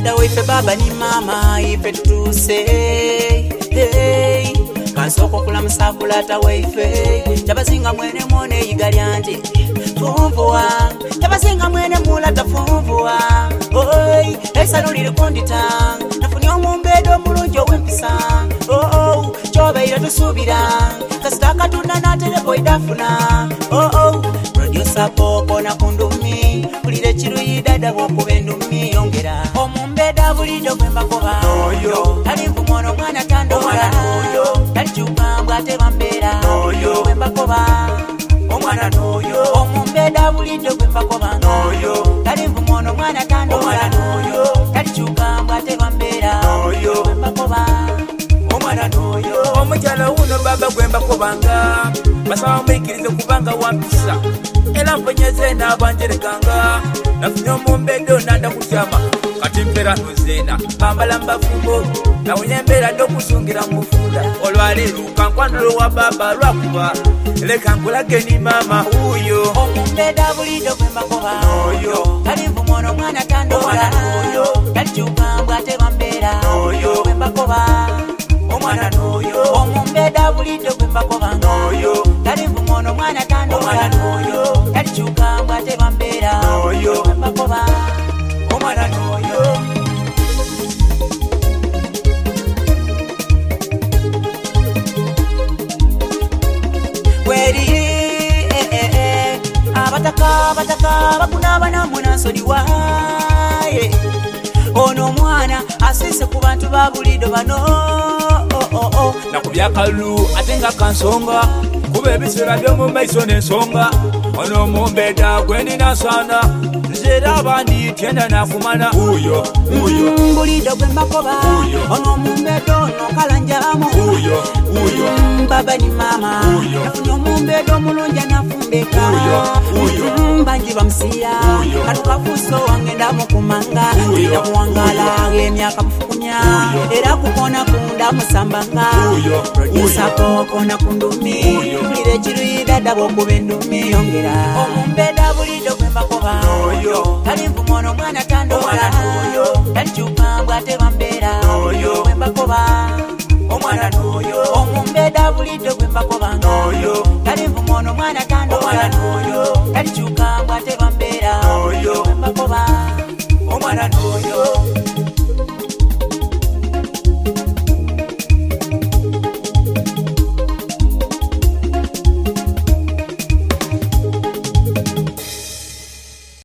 dada waife baba ni mama ife tutuse hey kansoko kula msakula ata waife tabasinga mwene mwone yigalyanje fumvua tabasinga mwene mula tafumvua oi esalulire kondita nafuni omumbedo mulunjo wempisa chobeira tusubira kasitaka tunana telefo idafuna producer poko na kundumi kulire chiruyi dada wokubendumi yongera omumbeda bulido kwemba koba tali mvumono mwana tandora tali chupambwa tebambera kwemba koba omwana noyo omumbeda bulido kwemba koba tali mvumono mwana tandora tali chupambwa tebambera kwemba koba omwana noyo omujala uno baba gwemba kubanga basaba mwikirize kubanga wampisa era mponyeze n'abanjerekanga nafunye omumbedo nanda kutyama kati mpera nozena bambala mbafumbo nawunye embeera d'okusungira mufunda olwaleero kankwanulo wa baba lwakuba leka nkulage ni mama uyo omumbeda bulido gwemba koba tali mvumono mwana tandora tali chupambwa tebambera gwemba koba omwana noyo omumbeda bulido kwemba kobanga tali mvumono mwana tandora tali chukambwa tebambera kwemba koba omwana noyo weri abataka bakunaba namuna nsoliwaye ono mwana asise ku bantu ba bulido bano nakubyakalu ate nga kansonga kuba ebiseera by'omu maiso n'ensonga ono omumbeda gwe ninasaana nzera abandi tyenda nakumana uyo bulido gwe mbakoba ono omumbedo ono kalanjamu baba ni mama nafunye omumbedo omulungi anafumbeka banji bamusiya katukafuso wangenda mukumanga namuwangala emyaka mufukunya era kukona kunda musambanga producer poko na kundumi kulire chiruyi dada bokuba endumi yongera omumbeda bulido gwe mbakoba tali mvumono mwana tandora tali chupambwa tebambera gwe mbakoba omwana noyo omumbeda bulido gwe mbakoba tali mvumono mwana tandora